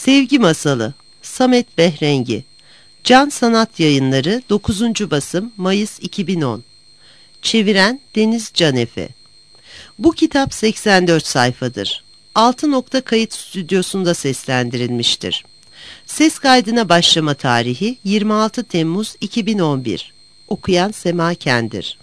Sevgi Masalı Samet Behrengi Can Sanat Yayınları 9. basım Mayıs 2010 Çeviren Deniz Canefe. Bu kitap 84 sayfadır. 6 nokta kayıt stüdyosunda seslendirilmiştir. Ses kaydına başlama tarihi 26 Temmuz 2011. Okuyan Sema Kendir.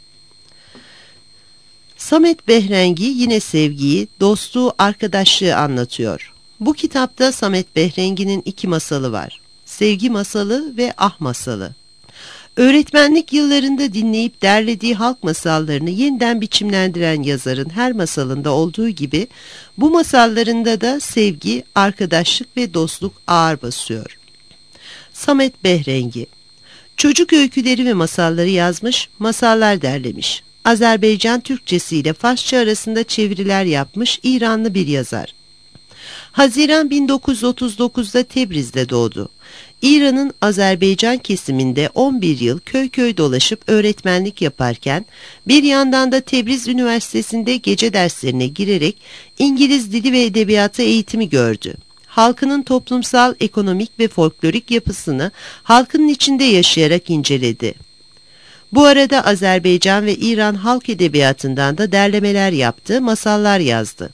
Samet Behrengi yine sevgiyi, dostluğu, arkadaşlığı anlatıyor. Bu kitapta Samet Behrengi'nin 2 masalı var. Sevgi masalı ve ah masalı. Öğretmenlik yıllarında dinleyip derlediği halk masallarını yeniden biçimlendiren yazarın her masalında olduğu gibi bu masallarında da sevgi, arkadaşlık ve dostluk ağır basıyor. Samet Behrengi çocuk öyküleri ve masalları yazmış, masallar derlemiş. Azerbaycan Türkçesi ile Farsça arasında çeviriler yapmış İranlı bir yazar. Haziran 1939'da Tebriz'de doğdu. İran'ın Azerbaycan kesiminde 11 yıl köy köy dolaşıp öğretmenlik yaparken bir yandan da Tebriz Üniversitesi'nde gece derslerine girerek İngiliz dili ve edebiyatı eğitimi gördü. Halkının toplumsal, ekonomik ve folklorik yapısını halkının içinde yaşayarak inceledi. Bu arada Azerbaycan ve İran halk edebiyatından da derlemeler yaptı, masallar yazdı.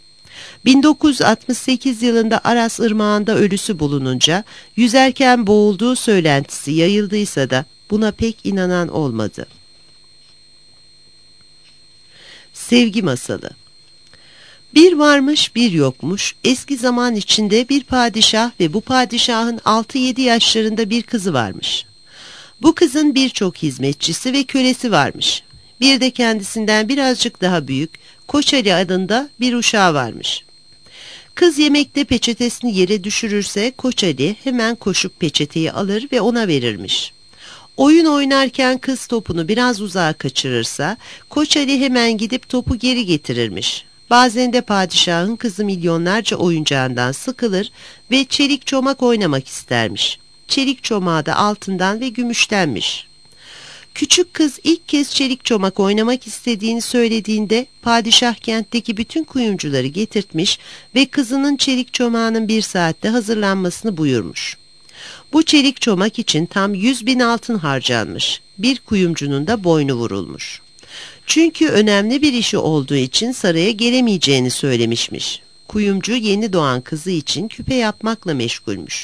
1968 yılında Aras Irmağı'nda ölüsü bulununca yüzerken boğulduğu söylentisi yayıldıysa da buna pek inanan olmadı. Sevgi Masalı. Bir varmış bir yokmuş, eski zaman içinde bir padişah ve bu padişahın 6-7 yaşlarında bir kızı varmış. Bu kızın birçok hizmetçisi ve kölesi varmış. Bir de kendisinden birazcık daha büyük Koç Ali adında bir uşağı varmış. Kız yemekte peçetesini yere düşürürse Koç Ali hemen koşup peçeteyi alır ve ona verirmiş. Oyun oynarken kız topunu biraz uzağa kaçırırsa Koç Ali hemen gidip topu geri getirirmiş. Bazen de padişahın kızı milyonlarca oyuncağından sıkılır ve çelik çomak oynamak istermiş. Çelik çomağı da altından ve gümüştenmiş. Küçük kız ilk kez çelik çomak oynamak istediğini söylediğinde padişah kentteki bütün kuyumcuları getirtmiş ve kızının çelik çomağının 1 saatte hazırlanmasını buyurmuş. Bu çelik çomak için tam 100.000 altın harcanmış. Bir kuyumcunun da boynu vurulmuş. Çünkü önemli bir işi olduğu için saraya gelemeyeceğini söylemişmiş. Kuyumcu yeni doğan kızı için küpe yapmakla meşgulmüş.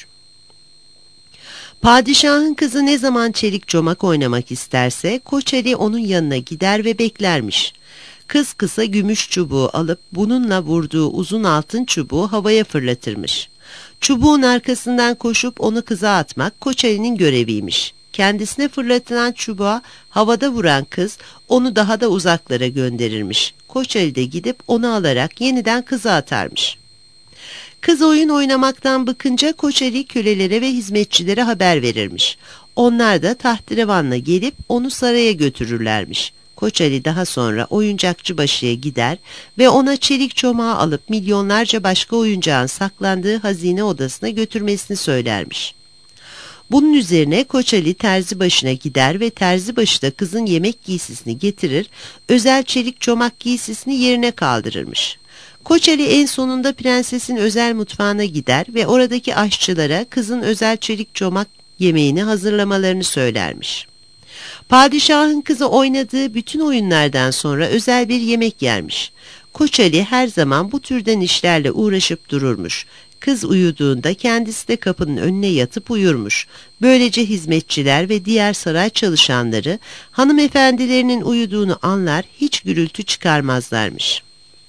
Padişahın kızı ne zaman çelik çomak oynamak isterse Koç Ali onun yanına gider ve beklermiş. Kız kısa gümüş çubuğu alıp bununla vurduğu uzun altın çubuğu havaya fırlatırmış. Çubuğun arkasından koşup onu kıza atmak Koç Ali'nin göreviymiş. Kendisine fırlatılan çubuğa havada vuran kız onu daha da uzaklara gönderirmiş. Koç Ali de gidip onu alarak yeniden kıza atarmış. Kız oyun oynamaktan bıkınca Koç Ali kölelere ve hizmetçilere haber verirmiş. Onlar da tahterevanla gelip onu saraya götürürlermiş. Koç Ali daha sonra oyuncakçıbaşıya gider ve ona çelik çomağı alıp milyonlarca başka oyuncağın saklandığı hazine odasına götürmesini söylermiş. Bunun üzerine Koç Ali terzibaşına gider ve terzibaşı da kızın yemek giysisini getirir, özel çelik çomak giysisini yerine kaldırırmış. Koç Ali en sonunda prensesin özel mutfağına gider ve oradaki aşçılara kızın özel çelik çomak yemeğini hazırlamalarını söylermiş. Padişahın kızı oynadığı bütün oyunlardan sonra özel bir yemek yermiş. Koç Ali her zaman bu türden işlerle uğraşıp dururmuş. Kız uyuduğunda kendisi de kapının önüne yatıp uyurmuş. Böylece hizmetçiler ve diğer saray çalışanları hanımefendilerinin uyuduğunu anlar, hiç gürültü çıkarmazlarmış.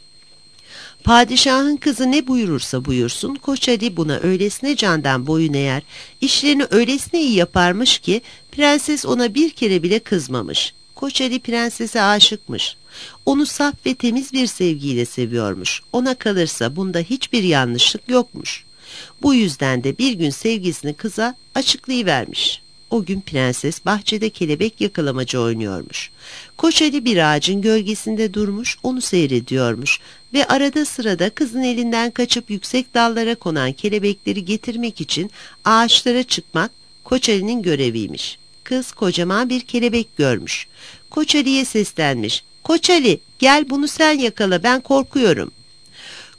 Padişahın kızı ne buyurursa buyursun Koç Ali buna öylesine candan boyun eğer, işlerini öylesine iyi yaparmış ki prenses ona bir kere bile kızmamış. Koç Ali prensese aşıkmış. Onu saf ve temiz bir sevgiyle seviyormuş. Ona kalırsa bunda hiçbir yanlışlık yokmuş. Bu yüzden de bir gün sevgisini kıza açıklayıvermiş. O gün prenses bahçede kelebek yakalamacı oynuyormuş. Koç Ali bir ağacın gölgesinde durmuş, onu seyrediyormuş ve arada sırada kızın elinden kaçıp yüksek dallara konan kelebekleri getirmek için ağaçlara çıkmak Koç Ali'nin göreviymiş. Kız kocaman bir kelebek görmüş. Koç Ali'ye seslenmiş. "Koç Ali, gel bunu sen yakala, ben korkuyorum."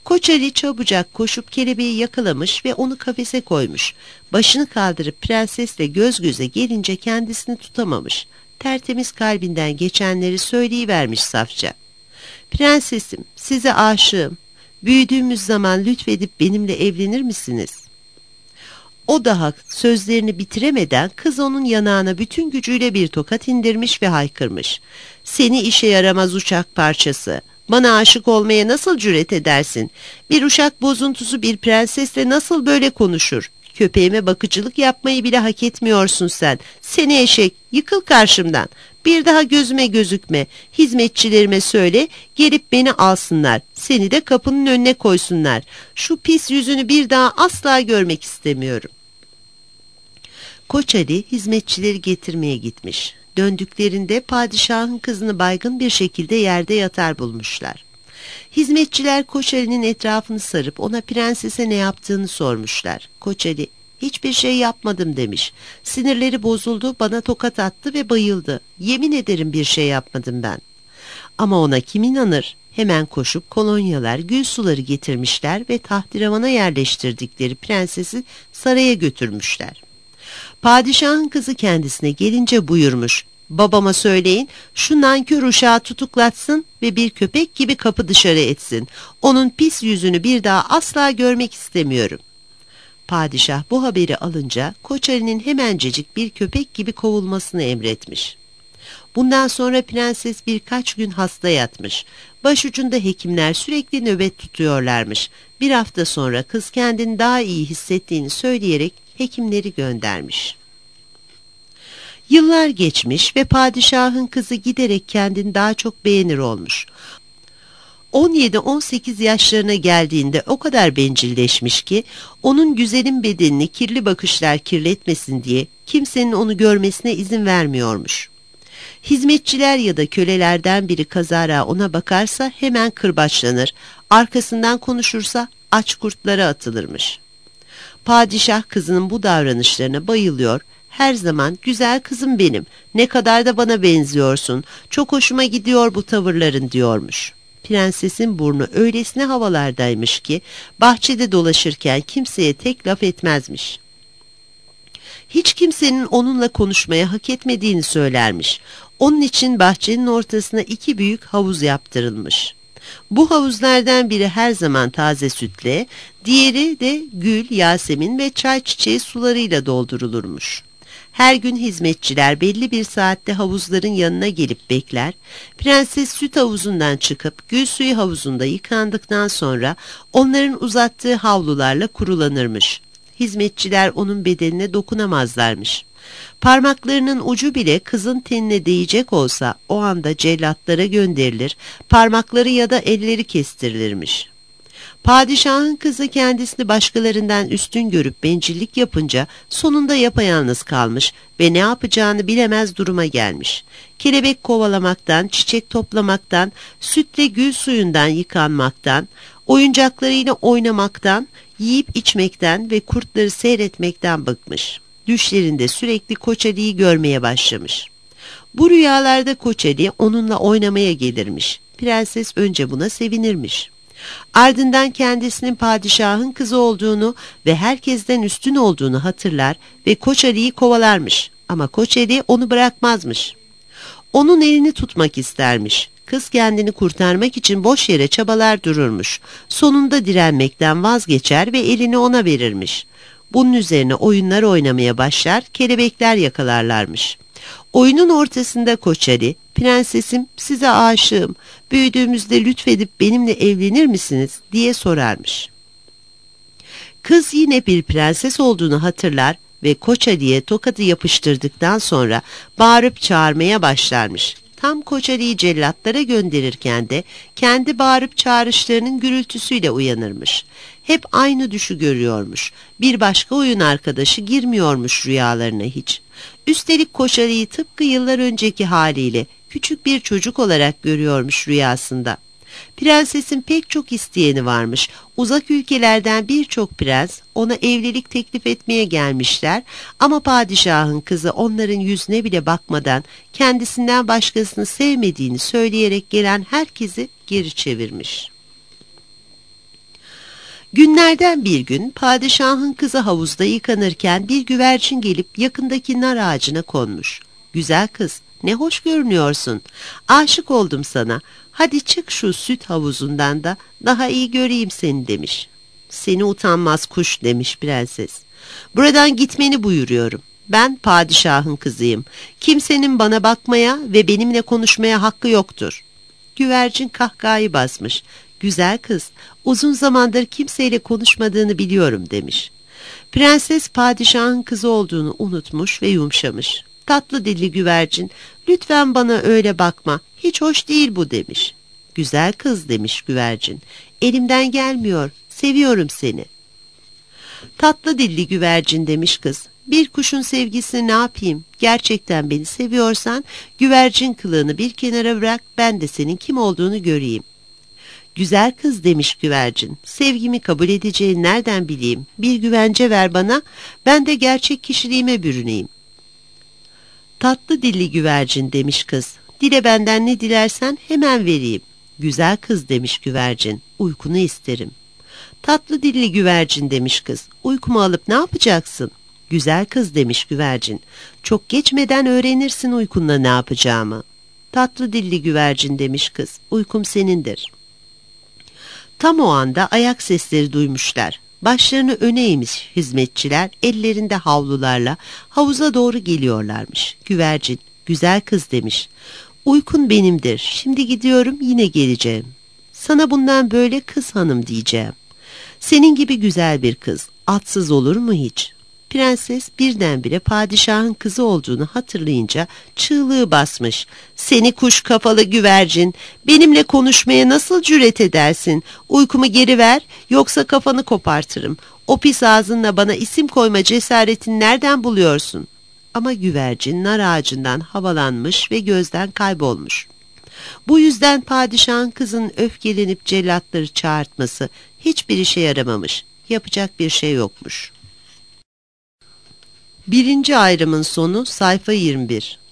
Koç Ali çabucak koşup kelebeği yakalamış ve onu kafese koymuş. Başını kaldırıp prensesle göz göze gelince kendisini tutamamış. Tertemiz kalbinden geçenleri söyleyivermiş safça. Prensesim, size aşığım. Büyüdüğümüz zaman lütfedip benimle evlenir misiniz? O daha sözlerini bitiremeden kız onun yanağına bütün gücüyle bir tokat indirmiş ve haykırmış. Seni işe yaramaz uçak parçası. Bana aşık olmaya nasıl cüret edersin? Bir uşak bozuntusu bir prensesle nasıl böyle konuşur? Köpeğime bakıcılık yapmayı bile hak etmiyorsun sen. Seni eşek, yıkıl karşımdan. Bir daha gözüme gözükme. Hizmetçilerime söyle, gelip beni alsınlar. Seni de kapının önüne koysunlar. Şu pis yüzünü bir daha asla görmek istemiyorum. Koç Ali hizmetçileri getirmeye gitmiş. Döndüklerinde padişahın kızını baygın bir şekilde yerde yatar bulmuşlar. Hizmetçiler Koç Ali'nin etrafını sarıp ona prensese ne yaptığını sormuşlar. Koç Ali, hiçbir şey yapmadım demiş. Sinirleri bozuldu, bana tokat attı ve bayıldı. Yemin ederim bir şey yapmadım ben. Ama ona kim inanır? Hemen koşup kolonyalar, gül suları getirmişler ve tahtravana yerleştirdikleri prensesi saraya götürmüşler. Padişahın kızı kendisine gelince buyurmuş. Babama söyleyin, şu nankör uşağı tutuklatsın ve bir köpek gibi kapı dışarı etsin. Onun pis yüzünü bir daha asla görmek istemiyorum. Padişah bu haberi alınca Koç Ali'nin hemencecik bir köpek gibi kovulmasını emretmiş. Bundan sonra prenses birkaç gün hasta yatmış. Başucunda hekimler sürekli nöbet tutuyorlarmış. Bir hafta sonra kız kendini daha iyi hissettiğini söyleyerek hekimleri göndermiş. Yıllar geçmiş ve padişahın kızı giderek kendini daha çok beğenir olmuş. 17-18 yaşlarına geldiğinde o kadar bencilleşmiş ki onun güzelim bedenini kirli bakışlar kirletmesin diye kimsenin onu görmesine izin vermiyormuş. Hizmetçiler ya da kölelerden biri kazara ona bakarsa hemen kırbaçlanır, arkasından konuşursa aç kurtlara atılırmış. Padişah kızının bu davranışlarına bayılıyor, her zaman güzel kızım benim, ne kadar da bana benziyorsun, çok hoşuma gidiyor bu tavırların diyormuş. Prensesin burnu öylesine havalardaymış ki bahçede dolaşırken kimseye tek laf etmezmiş. Hiç kimsenin onunla konuşmaya hak etmediğini söylermiş. Onun için bahçenin ortasına 2 büyük havuz yaptırılmış. Bu havuzlardan biri her zaman taze sütle, diğeri de gül, yasemin ve çay çiçeği sularıyla doldurulurmuş. Her gün hizmetçiler belli bir saatte havuzların yanına gelip bekler, prenses süt havuzundan çıkıp gül suyu havuzunda yıkandıktan sonra onların uzattığı havlularla kurulanırmış. Hizmetçiler onun bedenine dokunamazlarmış. Parmaklarının ucu bile kızın tenine değecek olsa o anda cellatlara gönderilir, parmakları ya da elleri kestirilirmiş. Padişahın kızı kendisini başkalarından üstün görüp bencillik yapınca sonunda yapayalnız kalmış ve ne yapacağını bilemez duruma gelmiş. Kelebek kovalamaktan, çiçek toplamaktan, sütle gül suyundan yıkanmaktan, oyuncaklarıyla oynamaktan, yiyip içmekten ve kurtları seyretmekten bıkmış. Düşlerinde sürekli Koç Ali'yi görmeye başlamış. Bu rüyalarda Koç Ali onunla oynamaya gelirmiş. Prenses önce buna sevinirmiş. Ardından kendisinin padişahın kızı olduğunu ve herkesten üstün olduğunu hatırlar ve Koç Ali'yi kovalarmış. Ama Koç Ali onu bırakmazmış. Onun elini tutmak istermiş. Kız kendini kurtarmak için boş yere çabalar dururmuş. Sonunda direnmekten vazgeçer ve elini ona verirmiş. Bunun üzerine oyunlar oynamaya başlar, kelebekler yakalarlarmış. Oyunun ortasında Koç Ali, prensesim size aşığım, büyüdüğümüzde lütfedip benimle evlenir misiniz diye sorarmış. Kız yine bir prenses olduğunu hatırlar ve Koç Ali'ye tokadı yapıştırdıktan sonra bağırıp çağırmaya başlarmış. Tam Koç Ali'yi cellatlara gönderirken de kendi bağırıp çağrışlarının gürültüsüyle uyanırmış. Hep aynı düşü görüyormuş. Bir başka oyun arkadaşı girmiyormuş rüyalarına hiç. Üstelik Koç Ali'yi tıpkı yıllar önceki haliyle küçük bir çocuk olarak görüyormuş rüyasında. Prensesin pek çok isteyeni varmış. Uzak ülkelerden birçok prens ona evlilik teklif etmeye gelmişler ama padişahın kızı onların yüzüne bile bakmadan kendisinden başkasını sevmediğini söyleyerek gelen herkesi geri çevirmiş. Günlerden bir gün padişahın kızı havuzda yıkanırken bir güvercin gelip yakındaki nar ağacına konmuş. "Güzel kız, ne hoş görünüyorsun. Aşık oldum sana. Hadi çık şu süt havuzundan da daha iyi göreyim seni," demiş. "Seni utanmaz kuş," demiş prenses. "Buradan gitmeni buyuruyorum. Ben padişahın kızıyım. Kimsenin bana bakmaya ve benimle konuşmaya hakkı yoktur." Güvercin kahkahayı basmış. "Güzel kız, uzun zamandır kimseyle konuşmadığını biliyorum," demiş. Prenses padişahın kızı olduğunu unutmuş ve yumuşamış. Tatlı dilli güvercin, "Lütfen bana öyle bakma, hiç hoş değil bu," demiş. "Güzel kız," demiş güvercin, "elimden gelmiyor, seviyorum seni." "Tatlı dilli güvercin," demiş kız, "bir kuşun sevgisini ne yapayım? Gerçekten beni seviyorsan güvercin kılığını bir kenara bırak, ben de senin kim olduğunu göreyim." "Güzel kız," demiş güvercin, "sevgimi kabul edeceğini nereden bileyim? Bir güvence ver bana, ben de gerçek kişiliğime bürüneyim." "Tatlı dilli güvercin," demiş kız, "dile benden ne dilersen hemen vereyim." "Güzel kız," demiş güvercin, "uykunu isterim." "Tatlı dilli güvercin," demiş kız, "uykumu alıp ne yapacaksın?" "Güzel kız," demiş güvercin, "çok geçmeden öğrenirsin uykunla ne yapacağımı." "Tatlı dilli güvercin," demiş kız, "uykum senindir." Tam o anda ayak sesleri duymuşlar. Başlarını öne eğmiş hizmetçiler ellerinde havlularla havuza doğru geliyorlarmış. Güvercin, "Güzel kız," demiş, "uykun benimdir. Şimdi gidiyorum, yine geleceğim. Sana bundan böyle kız hanım diyeceğim. Senin gibi güzel bir kız atsız olur mu hiç?" Prenses birdenbire padişahın kızı olduğunu hatırlayınca çığlığı basmış. "Seni kuş kafalı güvercin, benimle konuşmaya nasıl cüret edersin? Uykumu geri ver, yoksa kafanı kopartırım. O pis ağzınla bana isim koyma cesaretini nereden buluyorsun?" Ama güvercin nar ağacından havalanmış ve gözden kaybolmuş. Bu yüzden padişahın kızının öfkelenip cellatları çağırtması hiçbir işe yaramamış. Yapacak bir şey yokmuş. Birinci ayrımın sonu sayfa 21.